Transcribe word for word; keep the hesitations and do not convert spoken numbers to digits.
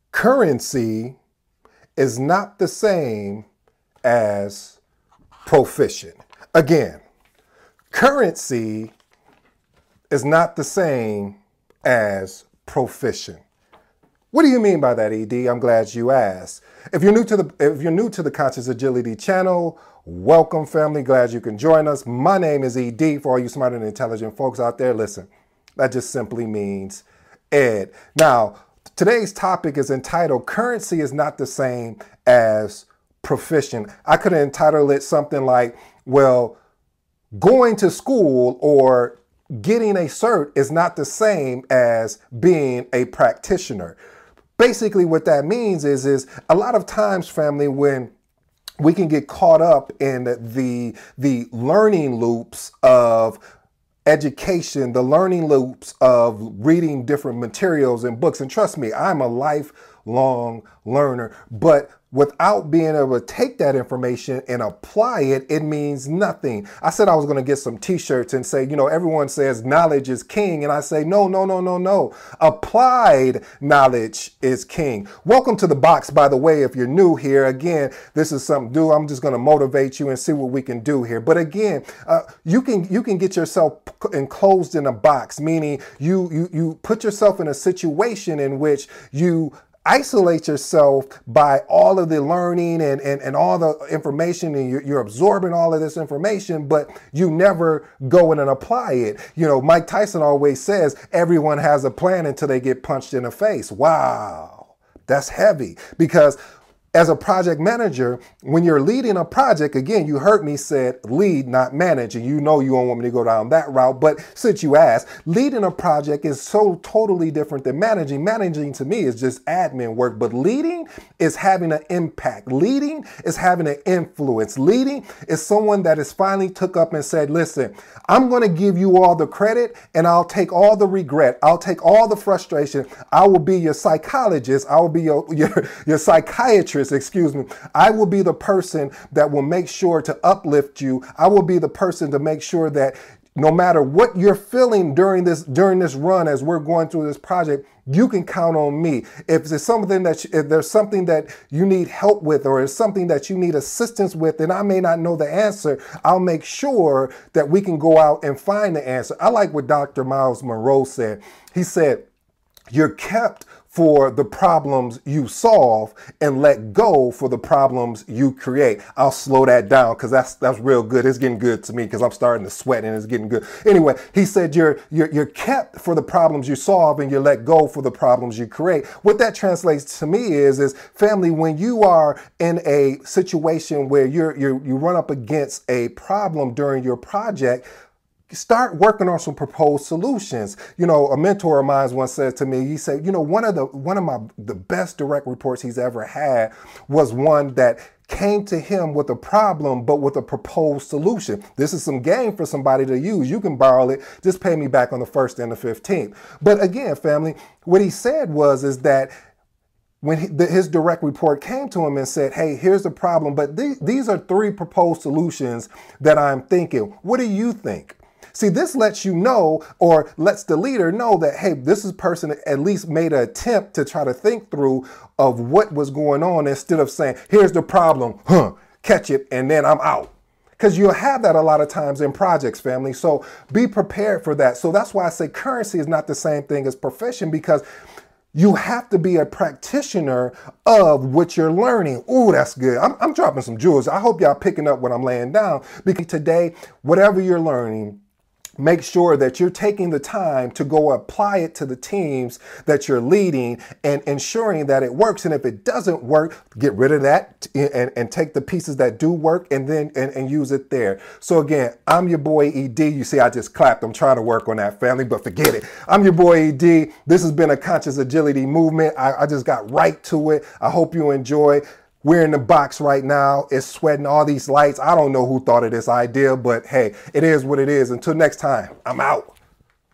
currency is not the same as proficient. Again, currency is not the same as proficient. What do you mean by that, E D? I'm glad you asked. If you're new to the if you're new to the Conscious Agility channel, welcome, family. Glad you can join us. My name is E D. For all you smart and intelligent folks out there, listen, that just simply means Ed. Now, today's topic is entitled "Currency is not the same as proficient." I could entitle it something like, well, going to school or getting a cert is not the same as being a practitioner. Basically, what that means is, is a lot of times, family, when we can get caught up in the, the learning loops of education, the learning loops of reading different materials and books. And trust me, I'm a lifelong learner, but without being able to take that information and apply it, it means nothing. I said I was going to get some t-shirts and say, you know, everyone says knowledge is king. And I say, no, no, no, no, no. Applied knowledge is king. Welcome to the box, by the way, if you're new here. Again, this is something new. I'm just going to motivate you and see what we can do here. But again, uh, you can you can get yourself enclosed in a box, meaning you, you, you put yourself in a situation in which you isolate yourself by all of the learning and, and, and all the information, and you're, you're absorbing all of this information, but you never go in and apply it. You know, Mike Tyson always says, everyone has a plan until they get punched in the face. Wow, that's heavy, because as a project manager, when you're leading a project, again, you heard me said lead, not manage, and you know you don't want me to go down that route, but since you asked, leading a project is so totally different than managing. Managing to me is just admin work, but leading is having an impact. Leading is having an influence. Leading is someone that has finally took up and said, listen, I'm going to give you all the credit and I'll take all the regret. I'll take all the frustration. I will be your psychologist. I will be your, your, your psychiatrist. Excuse me. I will be the person that will make sure to uplift you. I will be the person to make sure that no matter what you're feeling during this during this run, as we're going through this project, you can count on me. If there's something that if there's something that you need help with, or it's something that you need assistance with, and I may not know the answer, I'll make sure that we can go out and find the answer. I like what Doctor Miles Monroe said. He said, "You're kept for the problems you solve and let go for the problems you create." I'll slow that down because that's that's real good. It's getting good to me because I'm starting to sweat and it's getting good. Anyway, he said you're, you're you're kept for the problems you solve and you let go for the problems you create. What that translates to me is is family, when you are in a situation where you're you you run up against a problem during your project, start working on some proposed solutions. You know, a mentor of mine once said to me, he said, you know, one of the one of my the best direct reports he's ever had was one that came to him with a problem, but with a proposed solution. This is some game for somebody to use. You can borrow it. Just pay me back on the first and the fifteenth. But again, family, what he said was, is that when he, the, his direct report came to him and said, hey, here's the problem, but th these are three proposed solutions that I'm thinking. What do you think? See, this lets you know, or lets the leader know that, hey, this is person at least made an attempt to try to think through of what was going on, instead of saying, here's the problem, huh, catch it, and then I'm out. Because you'll have that a lot of times in projects, family. So be prepared for that. So that's why I say currency is not the same thing as proficient, because you have to be a practitioner of what you're learning. Ooh, that's good. I'm, I'm dropping some jewels. I hope y'all picking up what I'm laying down, because today, whatever you're learning, make sure that you're taking the time to go apply it to the teams that you're leading and ensuring that it works. And if it doesn't work, get rid of that and, and take the pieces that do work and then and, and use it there. So again, I'm your boy E D. You see, I just clapped. I'm trying to work on that, family, but forget it. I'm your boy E D. This has been a Conscious Agility movement. I, I just got right to it. I hope you enjoy. We're in the box right now. It's sweating, all these lights. I don't know who thought of this idea, but hey, it is what it is. Until next time, I'm out.